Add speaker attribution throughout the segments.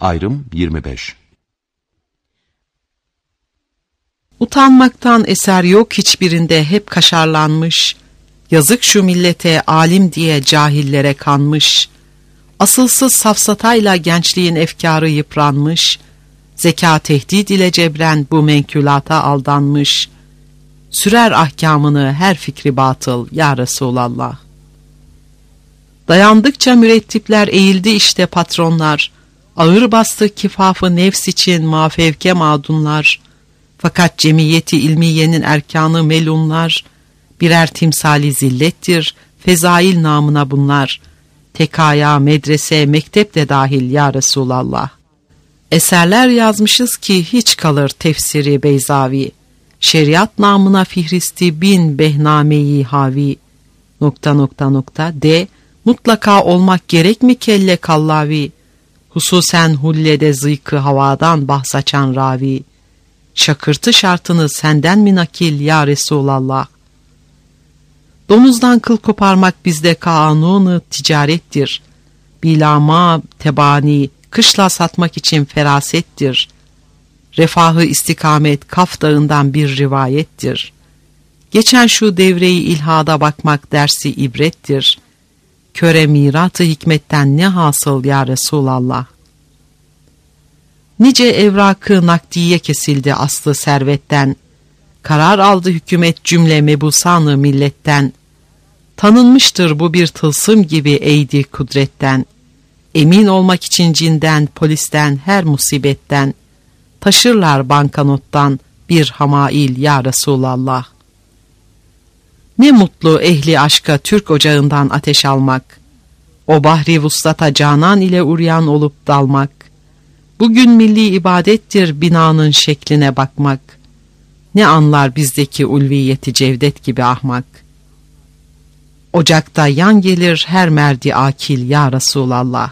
Speaker 1: Ayrım 25.
Speaker 2: Utanmaktan eser yok hiçbirinde, hep kaşarlanmış. Yazık şu millete, alim diye cahillere kanmış. Asılsız safsatayla gençliğin efkarı yıpranmış. Zeka tehdit ile cebren bu menkülata aldanmış. Sürer ahkamını her fikri batıl ya Resulallah. Dayandıkça mürettipler eğildi işte patronlar. Ağır bastı kifafı nefs için mafevke madunlar. Fakat cemiyeti ilmiyenin erkanı melunlar. Birer timsali zillettir fezail namına bunlar. Tekaya, medrese, mektep de dahil ya Resulallah. Eserler yazmışız ki hiç kalır tefsiri Beyzavi. Şeriat namına fihristi bin behnameyi havi. ... De mutlaka olmak gerek mi kelle kallavi? Hususen hullede zıykı havadan bahsaçan ravi. Şakırtı şartını senden mi nakil ya Resulallah? Domuzdan kıl koparmak bizde kanunu ticarettir. Bilama tebani kışla satmak için ferasettir. Refahı istikamet Kaf Dağı'ndan bir rivayettir. Geçen şu devreyi ilhada bakmak dersi ibrettir. Köre miratı hikmetten ne hasıl ya Resulallah? Nice evrakı nakdiye kesildi aslı servetten. Karar aldı hükümet cümle mebusanı milletten. Tanınmıştır bu bir tılsım gibi eydi kudretten. Emin olmak için cinden, polisten, her musibetten. Taşırlar bankanottan bir hamail ya Resulallah. Ne mutlu ehli aşka Türk ocağından ateş almak. O bahri vuslata canan ile uryan olup dalmak. Bugün milli ibadettir binanın şekline bakmak. Ne anlar bizdeki ulviyeti Cevdet gibi ahmak. Ocakta yan gelir her merdi akil ya Resulallah.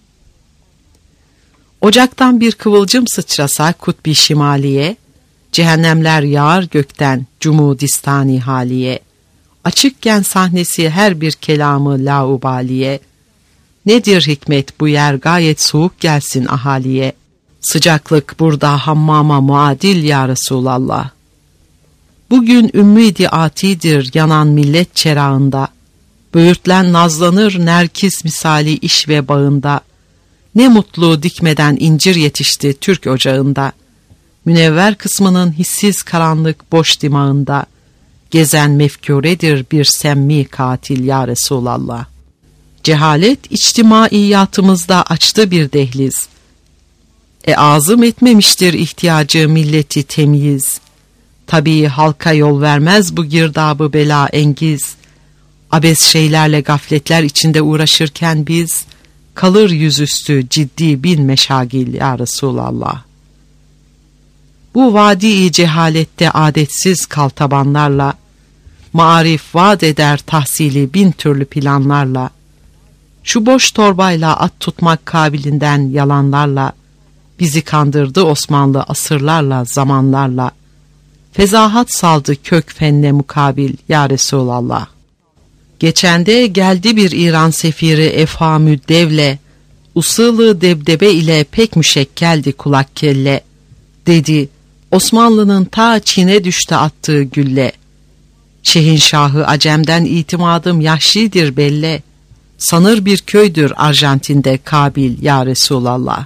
Speaker 2: Ocaktan bir kıvılcım sıçrasa kutbi şimaliye, cehennemler yağar gökten cumudistani haliye. Açıkken sahnesi her bir kelamı laubaliye. Nedir hikmet bu yer gayet soğuk gelsin ahaliye. Sıcaklık burada hammama muadil ya Resulallah. Bugün ümmidi atidir yanan millet çerağında. Böğürtlen nazlanır nerkis misali iş ve bağında. Ne mutlu dikmeden incir yetişti Türk ocağında. Münevver kısmının hissiz karanlık boş dimağında. Gezen mefkuredir bir semmi katil ya Resulallah. Cehalet içtimaiyatımızda açtı bir dehliz. Azım etmemiştir ihtiyacı milleti temyiz. Tabii halka yol vermez bu girdabı bela engiz. Abes şeylerle gafletler içinde uğraşırken biz, kalır yüzüstü ciddi bin meşagil ya Resulallah. Bu vadi-i cehalette adetsiz kaltabanlarla, maarif vaat eder tahsili bin türlü planlarla, şu boş torbayla at tutmak kabilinden yalanlarla, bizi kandırdı Osmanlı asırlarla zamanlarla, fezahat saldı kök fenne mukabil ya Resulallah. Geçende geldi bir İran sefiri efhamü devle, usulü debdebe ile pek müşekkeldi kulak kelle. Dedi, Osmanlı'nın ta Çin'e düştü attığı gülle. Şehinşahı Acem'den itimadım yahşidir belle. Sanır bir köydür Arjantin'de Kabil ya Resulallah.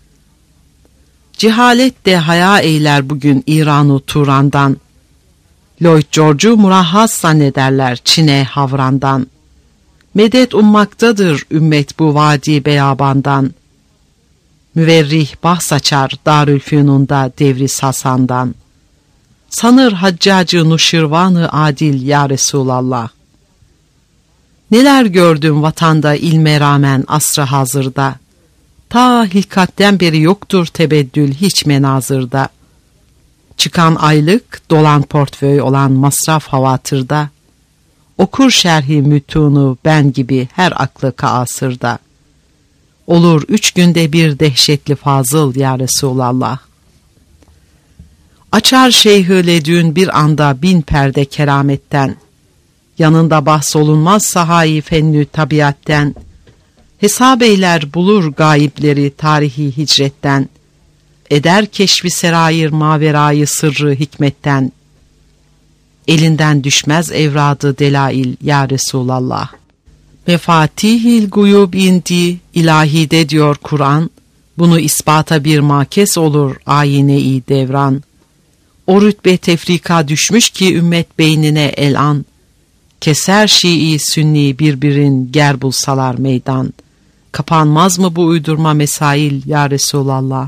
Speaker 2: Cehalet de haya eyler bugün İran-ı Turan'dan. Lloyd George'u murahhas zannederler Çin'e havrandan. Medet ummaktadır ümmet bu vadi beyabandan. Müverrih bahs açar Darülfünun'da Devris Hasan'dan. Sanır Haccacı Nuşirvan-ı adil ya Resulallah. Neler gördüm vatanda ilme rağmen asrı hazırda. Ta hilkatten beri yoktur tebeddül hiç menazırda. Çıkan aylık, dolan portföy olan masraf havatırda. Okur şerhi mütunu ben gibi her aklı kaasırda. Olur 3 günde bir dehşetli fazıl ya Resulallah. Açar şeyh-i ledün bir anda bin perde kerametten. Yanında bahsolunmaz sahayı fennü tabiatten. Hesap eyler bulur gayipleri tarihi hicretten, eder keşfi serayir maverayı sırrı hikmetten, elinden düşmez evradı delail ya Resulallah. Mefatihil guyub indi ilahide diyor Kur'an, bunu ispata bir makes olur ayine-i devran. O rütbe tefrika düşmüş ki ümmet beynine elan, keser Şii Sünni birbirin ger bulsalar meydan. Kapanmaz mı bu uydurma mesail ya Resulallah?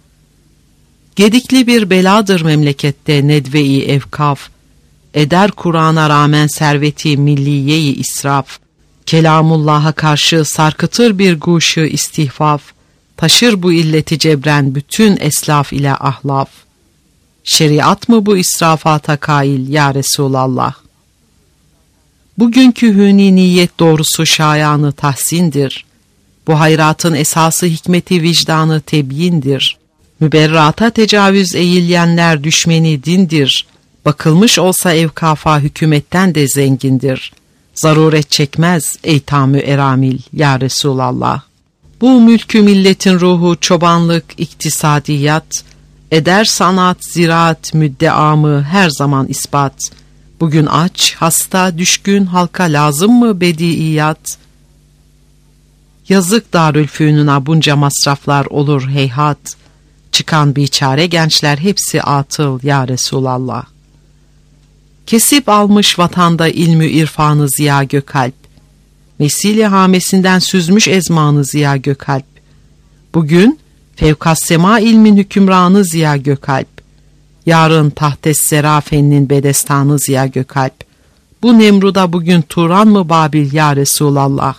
Speaker 2: Gedikli bir beladır memlekette nedve-i evkaf, eder Kur'an'a rağmen serveti milliye-i israf. Kelamullah'a karşı sarkıtır bir guşu istihfaf, taşır bu illeti cebren bütün eslaf ile ahlaf. Şeriat mı bu israfata kail ya Resulallah? Bugünkü hüni niyet doğrusu şayanı tahsindir. Bu hayratın esası hikmeti vicdanı tebyindir. Müberrata tecavüz eğilyenler düşmeni dindir. Bakılmış olsa evkafa hükümetten de zengindir. Zaruret çekmez eytamü eramil ya Resulallah. Bu mülkü milletin ruhu çobanlık, iktisadiyat, eder sanat, ziraat, müddeamı her zaman ispat. Bugün aç, hasta, düşkün halka lazım mı bediiyat? Yazık Darülfünun'a bunca masraflar olur heyhat. Çıkan biçare gençler hepsi atıl ya Resulallah. Kesip almış vatanda ilmü irfanı Ziya Gökalp. Vesile hamesinden süzmüş ezmanı Ziya Gökalp. Bugün fevkassema ilmin hükümranı Ziya Gökalp. Yarın tahtes serafeninin bedestanı Ziya Gökalp. Bu Nemrud'a bugün Turan mı Babil ya Resulallah?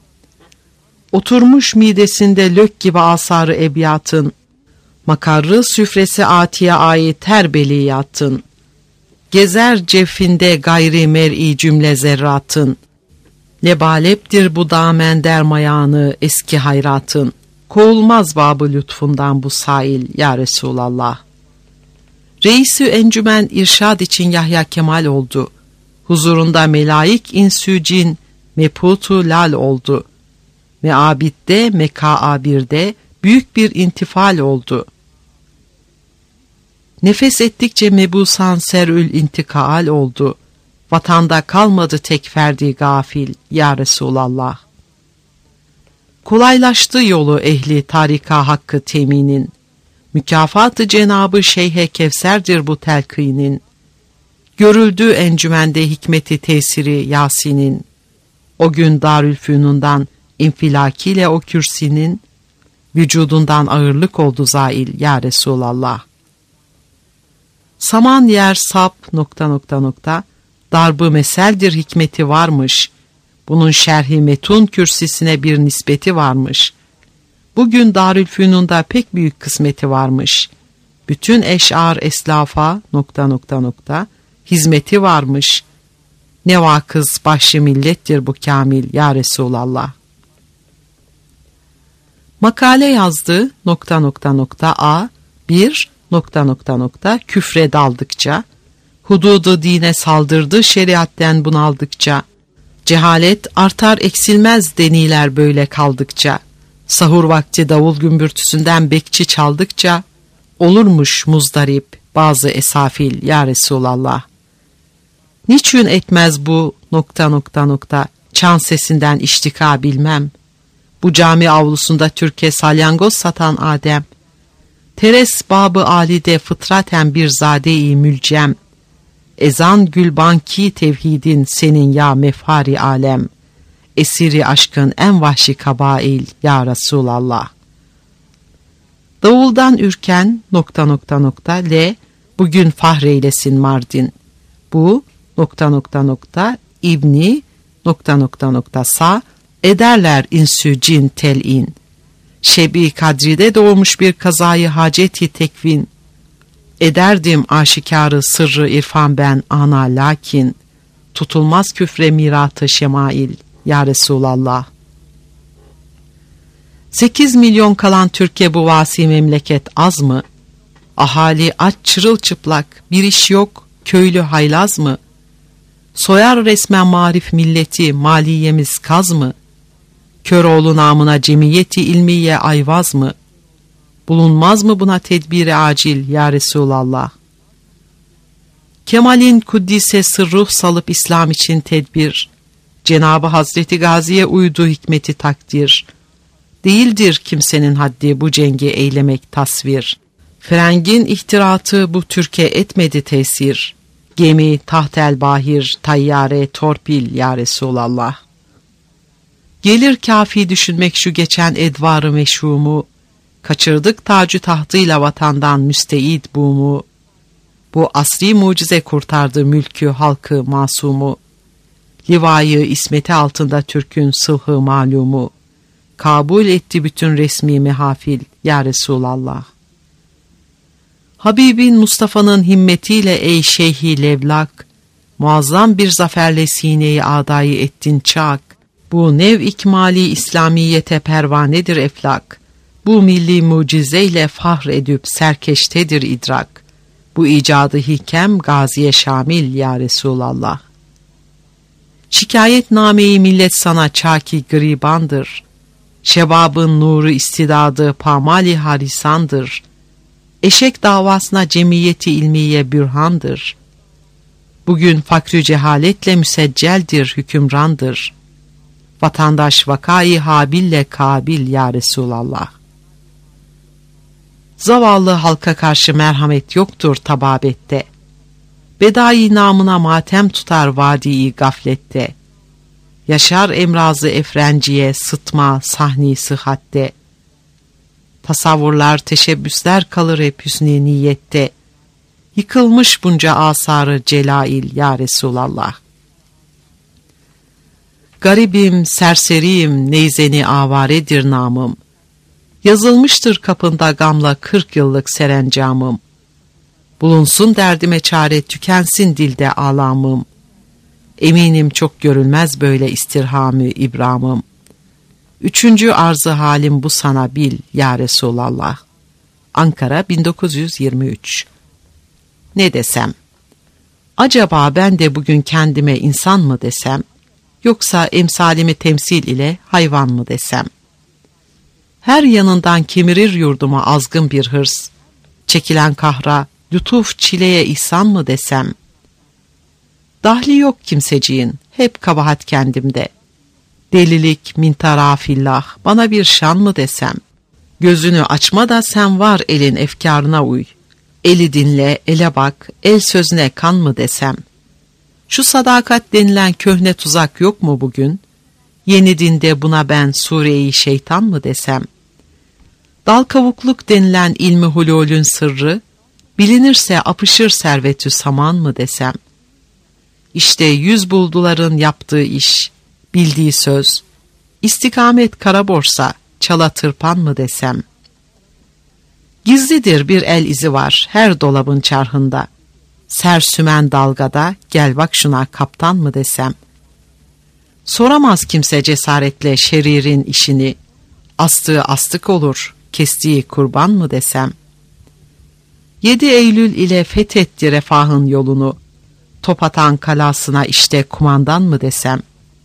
Speaker 2: Oturmuş midesinde lök gibi asarı ebiyatın, makarrı süfresi atiye ait her beliyatın, gezer cefinde gayri mer'i cümle zerratın, lebaleptir bu damen dermayanı eski hayratın, kovulmaz babı lütfundan bu sail ya Resulallah. Reis-i encümen irşad için Yahya Kemal oldu, huzurunda melaik insü cin meputu lal oldu, meabidde mekaabirde büyük bir intifal oldu. Nefes ettikçe mebusan serül intikaal oldu. Vatanda kalmadı tek ferdi gafil ya Resulallah. Kolaylaştı yolu ehli tarika hakkı teminin. Mükafatı Cenabı Şeyhe Kevser'dir bu telkinin. Görüldü encümende hikmeti tesiri Yasin'in. O gün Darülfünun'dan infilakile o kürsinin, vücudundan ağırlık oldu zail ya Resulallah. Saman yer sap ... darbı meseldir hikmeti varmış. Bunun şerhi metun kürsisine bir nispeti varmış. Bugün Darülfünun'da pek büyük kısmeti varmış. Bütün eş'ar eslafa ... hizmeti varmış. Ne vakız başlı millettir bu kamil ya Resulallah. Makale yazdı ... a bir ... küfre daldıkça, hududu dine saldırdı şeriatten bunaldıkça, cehalet artar eksilmez deniler böyle kaldıkça, sahur vakti davul gümbürtüsünden bekçi çaldıkça, olurmuş muzdarip bazı esafil ya Resulallah. Niçin etmez bu ... çan sesinden iştika bilmem, bu cami avlusunda Türkiye salyangoz satan Adem, teres babı alide fıtraten bir zade-i mülcem, ezan gülbanki tevhidin senin ya mefhari alem, esiri aşkın en vahşi kabail ya Resulallah. Davuldan ürken ... le bugün fahreylesin Mardin, bu ... İbni ... sa ederler insü cin tel'in. Şebi Kadri'de doğmuş bir kazayı haceti tekvin. Ederdim aşikarı sırrı irfan ben ana lakin, tutulmaz küfre miratı şemail ya Resulallah. 8 milyon kalan Türkiye bu vasi memleket az mı? Ahali aç çırılçıplak, bir iş yok, köylü haylaz mı? Soyar resmen marif milleti, maliyemiz kaz mı? Köroğlu namına cemiyeti ilmiye ayvaz mı? Bulunmaz mı buna tedbiri acil ya Resulallah? Kemal'in kuddise sırruh salıp İslam için tedbir, Cenab-ı Hazreti Gazi'ye uydu hikmeti takdir. Değildir kimsenin haddi bu cengi eylemek tasvir. Frengin ihtiratı bu Türkiye etmedi tesir. Gemi, tahtel bahir, tayyare, torpil ya Resulallah. Gelir kafi düşünmek şu geçen edvarı meşhumu, kaçırdık tacı tahtıyla vatandan müstehid bumu. Bu asri mucize kurtardı mülkü halkı masumu. Livayı ismeti altında Türk'ün sılhı malumu. Kabul etti bütün resmi mehafil ya Resulallah. Habibin Mustafa'nın himmetiyle ey şeyhi levlak, muazzam bir zaferle sineyi adayı ettin çak. Bu nev ikmali İslamiyete pervanedir eflak. Bu milli mucizeyle fahr edip serkeştedir idrak. Bu icadı hikem gaziye şamil ya Resulallah. Şikayetnameyi millet sana çaki gribandır. Şebabın nuru istidadı pamali harisandır. Eşek davasına cemiyeti ilmiye bürhandır. Bugün fakrü cehaletle müsecceldir hükümrandır. Vatandaş vakayı Habil'le Kabil ya Resulallah. Zavallı halka karşı merhamet yoktur tababette. Bedai namına matem tutar vadi gaflette. Yaşar emrazı efrenciye sıtma sahni sıhhatte. Tasavvurlar teşebbüsler kalır hep hüsnü niyette. Yıkılmış bunca asarı celail ya Resulallah. Garibim, serseriyim, neyzeni avaredir namım. Yazılmıştır kapında gamla 40 yıllık serencamım. Bulunsun derdime çare, tükensin dilde alamım. Eminim çok görülmez böyle istirhamı ibramım. 3. arzı halim bu sana bil ya Resulallah. Ankara 1923. Ne desem? Acaba ben de bugün kendime insan mı desem? Yoksa emsalimi temsil ile hayvan mı desem? Her yanından kemirir yurdumu azgın bir hırs. Çekilen kahra, lütuf çileye ihsan mı desem? Dahli yok kimseciğin, hep kabahat kendimde. Delilik min tarafillah, bana bir şan mı desem? Gözünü açma da sen var elin efkarına uy. Eli dinle, ele bak, el sözüne kan mı desem? Şu sadakat denilen köhne tuzak yok mu bugün? Yeni dinde buna ben sure-i şeytan mı desem? Dal kavukluk denilen ilmi hululün sırrı, bilinirse apışır servetü saman mı desem? İşte 100 bulduların yaptığı iş, bildiği söz, istikamet kara borsa, çala tırpan mı desem? Gizlidir bir el izi var her dolabın çarhında. Sersümen dalgada gel bak şuna kaptan mı desem? Soramaz kimse cesaretle şeririn işini. Astığı astık olur, kestiği kurban mı desem? 7 Eylül ile fethetti refahın yolunu. Top atan kalasına işte kumandan mı desem?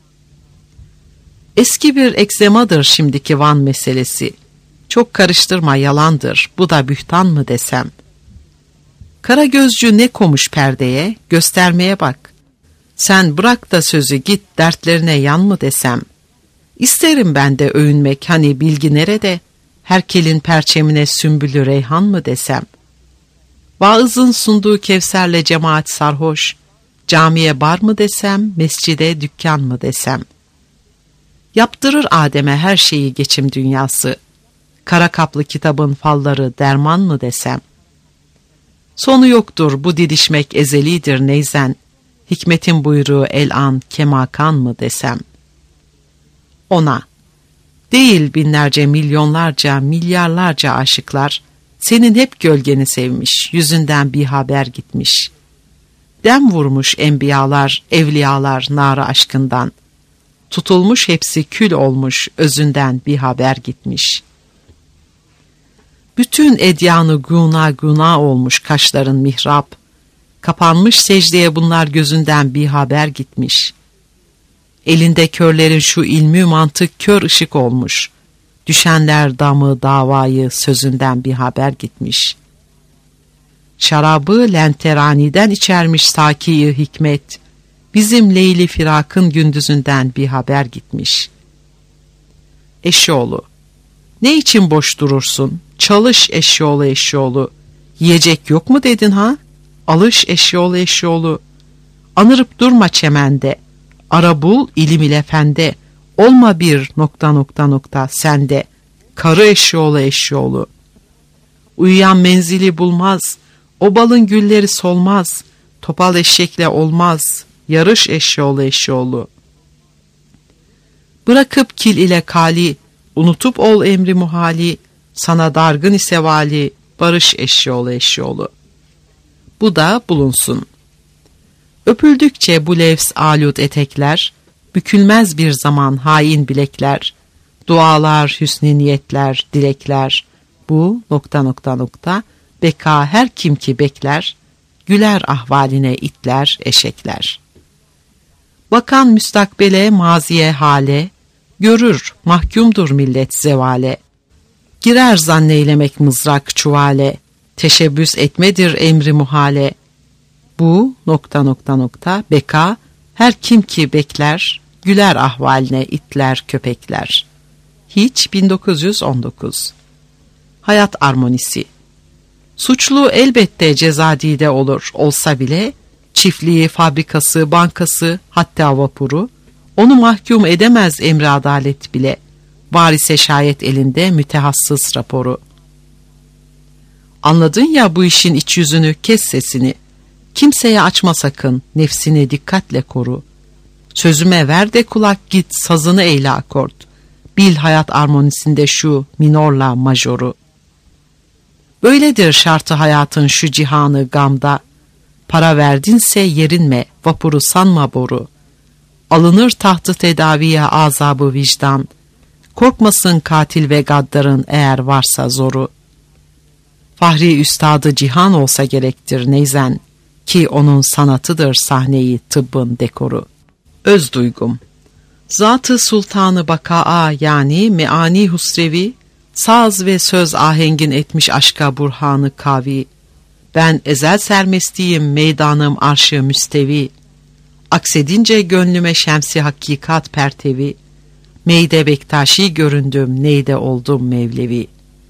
Speaker 2: Eski bir egzemadır şimdiki Van meselesi. Çok karıştırma yalandır, bu da bühtan mı desem? Kara gözcü ne komuş perdeye, göstermeye bak. Sen bırak da sözü git dertlerine yan mı desem? İsterim ben de övünmek hani bilgi nerede? Herkelin perçemine sümbülü reyhan mı desem? Vaızın sunduğu kevserle cemaat sarhoş, camiye bar mı desem, mescide dükkan mı desem? Yaptırır Adem'e her şeyi geçim dünyası. Kara kaplı kitabın falları derman mı desem? Sonu yoktur bu didişmek ezelidir neyzen. Hikmetin buyruğu el-an kemakan mı desem? Ona, değil binlerce milyonlarca milyarlarca aşıklar, senin hep gölgeni sevmiş, yüzünden bir haber gitmiş. Dem vurmuş enbiyalar, evliyalar nara aşkından. Tutulmuş hepsi kül olmuş, özünden bir haber gitmiş. Bütün edyanı guna olmuş kaşların mihrap. Kapanmış secdeye bunlar gözünden bir haber gitmiş. Elinde körlerin şu ilmi mantık kör ışık olmuş. Düşenler damı davayı sözünden bir haber gitmiş. Şarabı lenteraniden içermiş sakiyi hikmet. Bizim Leyli firakın gündüzünden bir haber gitmiş. Eşyoğlu, ne için boş durursun? Çalış eşyoğlu eşyoğlu. Yiyecek yok mu dedin ha? Alış eşyoğlu eşyoğlu. Anırıp durma çemende. Ara bul ilim ile fende. Olma bir ... sende. Karı eşyoğlu eşyoğlu. Uyuyan menzili bulmaz. O balın gülleri solmaz. Topal eşekle olmaz. Yarış eşyoğlu eşyoğlu. Bırakıp kil ile kali. Unutup ol emri muhali. Sana dargın ise vali. Barış eşyoğlu eşyoğlu. Bu da bulunsun. Öpüldükçe bu levs alut etekler, bükülmez bir zaman hain bilekler, dualar, hüsnü niyetler, dilekler, bu ... beka her kim ki bekler, güler ahvaline itler, eşekler. Bakan müstakbele, maziye hale, görür mahkumdur millet zevale, girer zanneylemek mızrak çuvale, teşebbüs etmedir emri muhale, bu ... beka her kim ki bekler, güler ahvaline itler köpekler. Hiç 1919. Hayat armonisi. Suçlu elbette cezadide olur, olsa bile çiftliği, fabrikası, bankası, hatta vapuru onu mahkum edemez emri adalet bile. Var ise şayet elinde mütehassıs raporu. Anladın ya bu işin iç yüzünü, kes sesini. Kimseye açma sakın, nefsini dikkatle koru. Sözüme ver de kulak, git sazını eyle akort. Bil hayat armonisinde şu minorla majoru. Böyledir şartı hayatın şu cihanı gamda. Para verdinse yerinme, vapuru sanma boru. Alınır tahtı tedaviye azabı vicdan. Korkmasın katil ve gaddarın eğer varsa zoru. Fahri üstadı cihan olsa gerektir neyzen, ki onun sanatıdır sahneyi tıbbın dekoru. Öz duygum. Zat-ı Sultanı Bakaa yani meani husrevi, saz ve söz ahengin etmiş aşka burhanı kavi. Ben ezel sermestiyim, meydanım arşı müstevi. Aksedince gönlüme şemsi hakikat pertevi. Meyde Bektaşi göründüm, neyde oldum Mevlevi.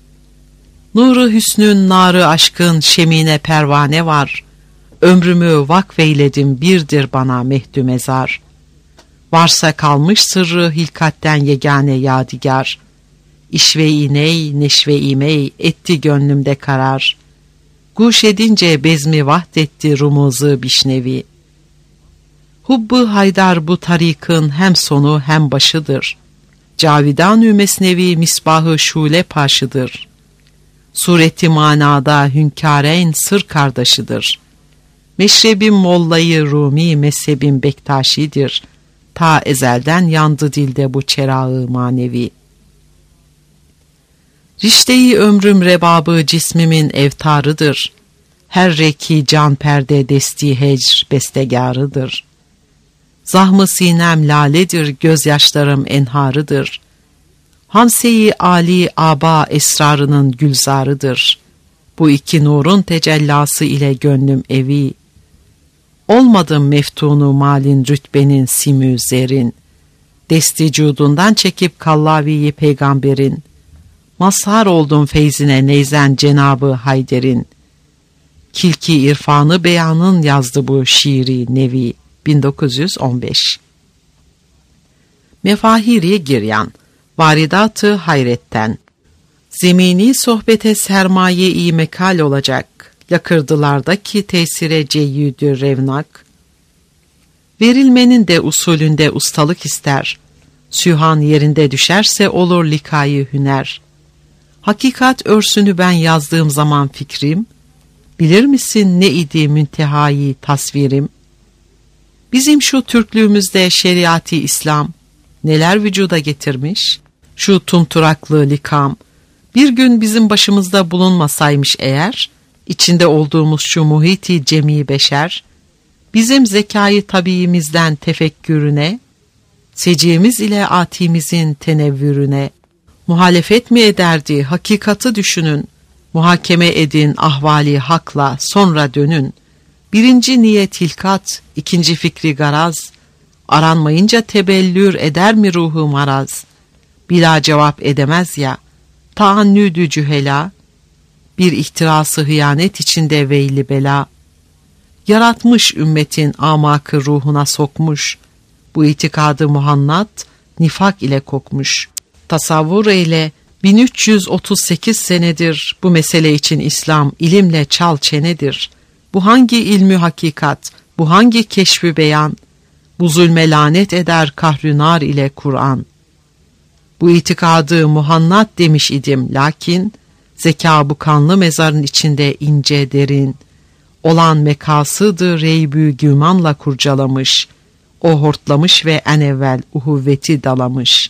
Speaker 2: Nuru hüsnün, narı aşkın, şemine pervane var. Ömrümü vakfeyledim, birdir bana mehdü mezar. Varsa kalmış sırrı hilkatten yegane yadigar. İşve-i ney, neşve-i mey, etti gönlümde karar. Guş edince bezmi vahdetti rumuzu bişnevi. Hubbu haydar bu tarikın hem sonu hem başıdır. Cavidan-ü mesnevi misbahı şule paşıdır. Sureti manada hünkâreyn sır kardeşidir. Meşrebim mollayı Rumi, mezhebim Bektaşidir. Ta ezelden yandı dilde bu çerağı manevi. Rişte-i ömrüm rebabı cismimin evtarıdır. Her reki can perde desti hecr bestegarıdır. Zahmı sinem laledir, gözyaşlarım enharıdır. Hamse-i âli aba esrarının gülzarıdır. Bu iki nurun tecellası ile gönlüm evi. Olmadım meftunu malin rütbenin simü zerin. Desti cudundan çekip kallaviyi peygamberin. Mazhar oldum feyzine neyzen Cenabı Hayder'in. Kilki irfanı beyanın yazdı bu şiiri nevi. 1915. Mefahiri Giryan. Varidat-ı hayretten. Zemini sohbete sermaye-i mekal olacak. Lakırdılardaki tesire ceyyüdü revnak. Verilmenin de usulünde ustalık ister. Sühan yerinde düşerse olur likayı hüner. Hakikat örsünü ben yazdığım zaman fikrim. Bilir misin ne idi müntehayı tasvirim? Bizim şu Türklüğümüzde şeriatı İslam neler vücuda getirmiş? Şu tumturaklı likam bir gün bizim başımızda bulunmasaymış eğer, içinde olduğumuz şu muhiti cemi beşer, bizim zekayı tabiimizden tefekkürüne, Secimiz ile atimizin tenevvürüne, muhalefet mi ederdi hakikati düşünün, muhakeme edin ahvali hakla sonra dönün. Birinci niyet hilkat, ikinci fikri garaz, aranmayınca tebellür eder mi ruhu maraz? Bila cevap edemez ya, taannüdü cühela, bir ihtirası hıyanet içinde veyli bela. Yaratmış ümmetin amakı ruhuna sokmuş, bu itikadı muhannat, nifak ile kokmuş. Tasavvur eyle, 1338 senedir bu mesele için İslam ilimle çal çenedir. Bu hangi ilmü hakikat, bu hangi keşfi beyan, bu zulme lanet eder kahrünar ile Kur'an. Bu itikadı muhannat demiş idim, lakin zeka bu kanlı mezarın içinde ince derin, olan mekasıdı reybü gümanla kurcalamış, o hortlamış ve en evvel uhuvveti dalamış.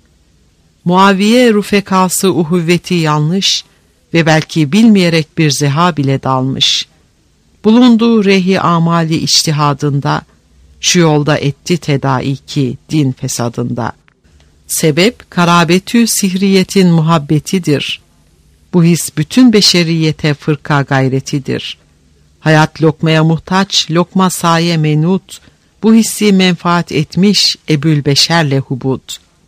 Speaker 2: Muaviye rufekası uhuvveti yanlış ve belki bilmeyerek bir zeha bile dalmış. Bulunduğu rehi amali içtihadında, şu yolda etti tedaiki din fesadında. Sebep karabetü sihriyetin muhabbetidir. Bu his bütün beşeriyete fırka gayretidir. Hayat lokmaya muhtaç, lokma saye menut, bu hissi menfaat etmiş ebül beşerle hubud.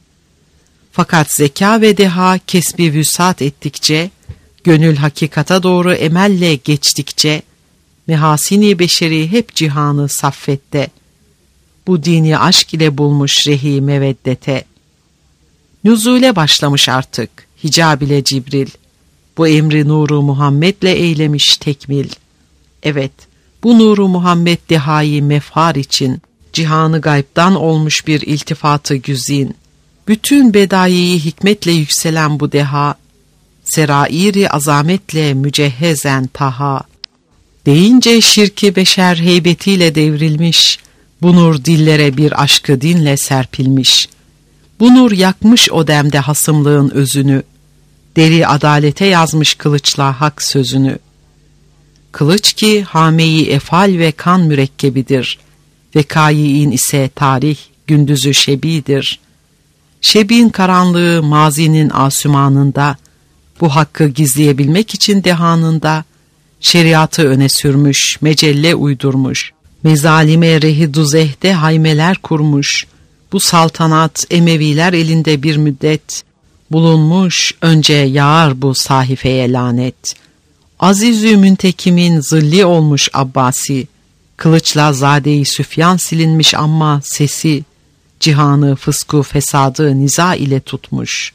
Speaker 2: Fakat zeka ve deha kesbi vüsat ettikçe, gönül hakikata doğru emelle geçtikçe, mehasini beşeri hep cihanı saffette, bu dini aşk ile bulmuş rehi meveddete. Nüzule başlamış artık, hicab ile Cibril, bu emri nuru Muhammed'le eylemiş tekmil. Evet, bu nuru Muhammed dehayı mefhar için, cihanı gaybdan olmuş bir iltifatı güzin, bütün bedaiyi hikmetle yükselen bu deha, serairi azametle mücehhezen taha, deyince şirki beşer heybetiyle devrilmiş, bu nur dillere bir aşkı dinle serpilmiş, bu nur yakmış o demde hasımlığın özünü, deri adalete yazmış kılıçla hak sözünü. Kılıç ki hame-i efal ve kan mürekkebidir, vekayiin ise tarih, gündüzü şebidir. Şebin karanlığı mazinin asümanında, bu hakkı gizleyebilmek için dehanında, şeriatı öne sürmüş, mecelle uydurmuş, mezalime rehi duzehde haymeler kurmuş, bu saltanat Emeviler elinde bir müddet, bulunmuş önce yağar bu sahifeye lanet. Aziz-ü Müntekim'in zilli olmuş Abbasi, kılıçla Zade-i Süfyan silinmiş ama sesi, cihanı fısku fesadı niza ile tutmuş.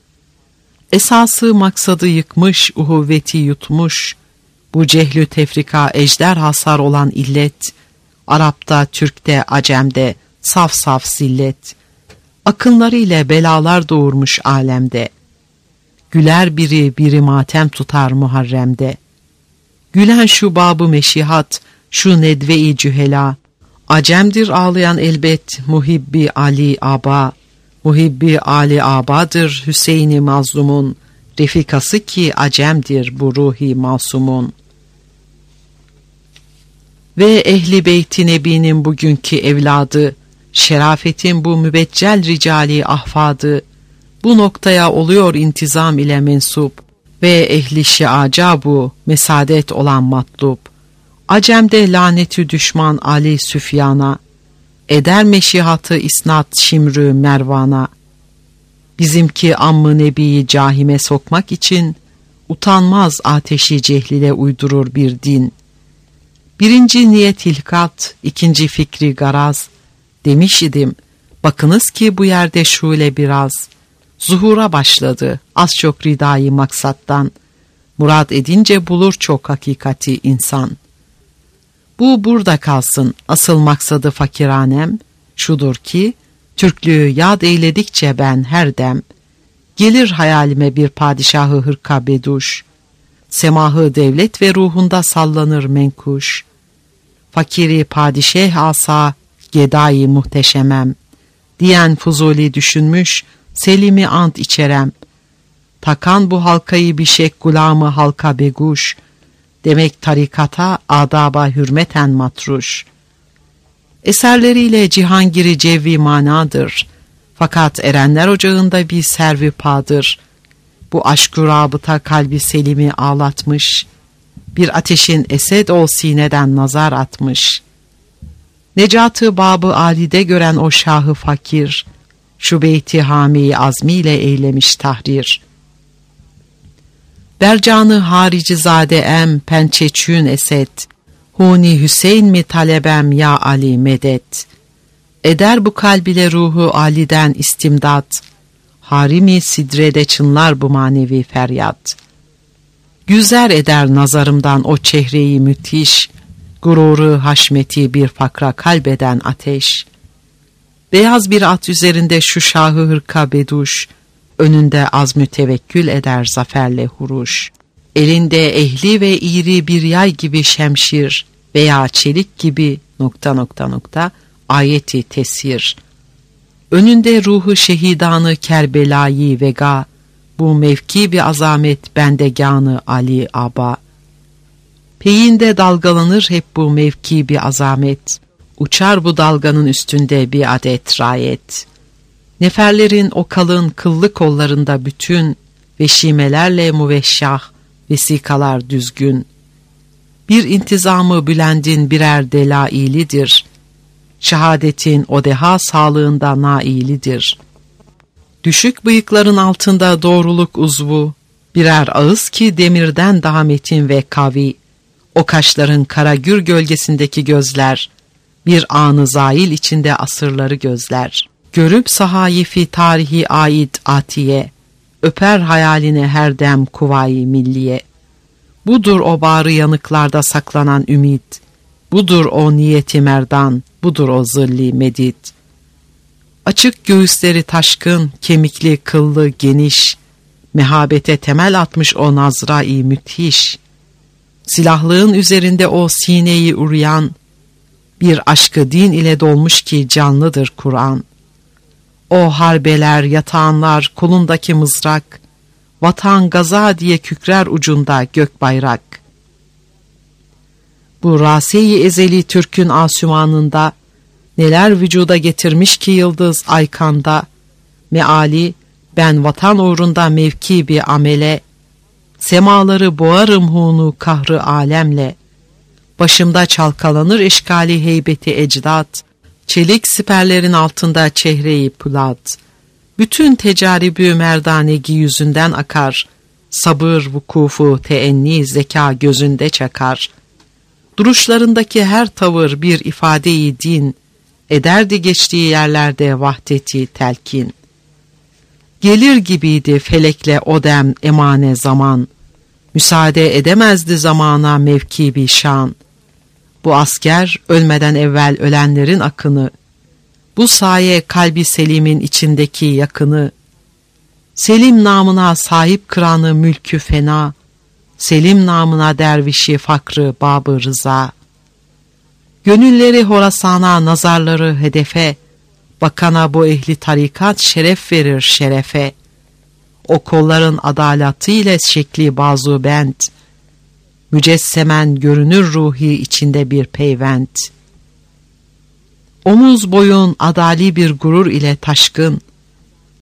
Speaker 2: Esası maksadı yıkmış, uhuvveti yutmuş, bu cehlü tefrika ejder hasar olan illet, Arap'ta, Türk'te, Acem'de, saf saf zillet, akınları ile belalar doğurmuş alemde. Güler biri matem tutar Muharrem'de. Gülen şu babı meşihat, şu nedve-i cühela, Acemdir ağlayan elbet muhibbi Ali Aba, muhibbi Ali Aba'dır Hüseyin-i mazlumun, refikası ki Acemdir bu ruhi masumun. Ve ehli beyti nebinin bugünkü evladı, şerafetin bu mübeccel ricali ahfadı, bu noktaya oluyor intizam ile mensup ve ehli şiaca bu mesadet olan matlub. Acem'de lanetü düşman Ali Süfyan'a, eder meşihatı isnat Şimrü Mervan'a. Bizimki ammı nebiyi cahime sokmak için, utanmaz ateşi cehlile uydurur bir din. Birinci niyet hilkat, ikinci fikri garaz, demiş idim, bakınız ki bu yerde şule biraz, zuhura başladı az çok ridayı maksattan, murad edince bulur çok hakikati insan. Bu burada kalsın, asıl maksadı fakiranem, şudur ki, Türklüğü yad eyledikçe ben her dem, gelir hayalime bir padişahı hırka beduş, semahı devlet ve ruhunda sallanır menkuş, fakiri padişah asa, gedai muhteşemem, diyen Fuzuli düşünmüş, Selim'i ant içerem, takan bu halkayı bir şek gulamı halka beguş, demek tarikata adaba hürmeten matruş. Eserleriyle Cihangir-i Cevvi manadır, Fakat erenler ocağında bir servi padır. Bu aşk-ı rabıta kalbi selimi ağlatmış. Bir ateşin esed ol sineden nazar atmış. Necatı babı alide gören o şahı fakir, şu beyti hami azmiyle eylemiş tahrir. Bercanı haricizade em pençeçün esed, huni Hüseyin mi talebem ya Ali medet. Eder bu kalb ile ruhu aliden istimdat, harimi sidrede çınlar bu manevi feryat. Güzer eder nazarımdan o çehreyi müthiş, gururu haşmeti bir fakra kalbeden ateş. Beyaz bir at üzerinde şu şahı hırka beduş, önünde azmü tevekkül eder zaferle huruş. Elinde ehli ve iri bir yay gibi şemşir veya çelik gibi ... ayeti tesir. Önünde ruhu şehidanı Kerbelayı vega, bu mevki bir azamet bendegânı Ali Aba. Peyinde dalgalanır hep bu mevki bir azamet, uçar bu dalganın üstünde bir adet rayet. Neferlerin o kalın kıllı kollarında bütün, veşimelerle muveşşah, vesikalar düzgün. Bir intizamı bülendin birer delailidir, şehadetin o deha sağlığında nailidir. Düşük bıyıkların altında doğruluk uzvu, birer ağız ki demirden daha metin ve kavi. O kaşların kara gür gölgesindeki gözler, bir anı zail içinde asırları gözler. Görüp sahayifi tarihi ait atiye, öper hayaline her dem kuvayi milliye. Budur o bağrı yanıklarda saklanan ümit, budur o niyeti merdan, budur o zilli medit. Açık göğüsleri taşkın, kemikli, kıllı, geniş, mehabete temel atmış o nazra-i müthiş. Silahlığın üzerinde o sineyi uruyan, bir aşkı din ile dolmuş ki canlıdır Kur'an. O harbeler, yatağanlar, kolundaki mızrak, vatan gaza diye kükrer ucunda gök bayrak. Bu rase-i ezeli Türk'ün asumanında, neler vücuda getirmiş ki yıldız aykanda, meali ben vatan uğrunda mevki bir amele, semaları boğarım hunu kahrı alemle, başımda çalkalanır eşkali heybeti ecdat, çelik siperlerin altında çehreyi pulat, bütün tecaribü merdanegi yüzünden akar, sabır vukufu teenni zeka gözünde çakar, duruşlarındaki her tavır bir ifade-i din, ederdi geçtiği yerlerde vahdeti telkin. Gelir gibiydi felekle o dem emane zaman, müsaade edemezdi zamana mevki bir şan. Bu asker ölmeden evvel ölenlerin akını, bu saye kalbi selimin içindeki yakını, selim namına sahip kıranı mülkü fena, selim namına dervişi fakrı babı rıza. Gönülleri Horasan'a, nazarları hedefe, bakana bu ehli tarikat şeref verir şerefe. O kolların adalatıyla şekli bazu bent, mücessemen görünür ruhi içinde bir peyvent. Omuz boyun adali bir gurur ile taşkın,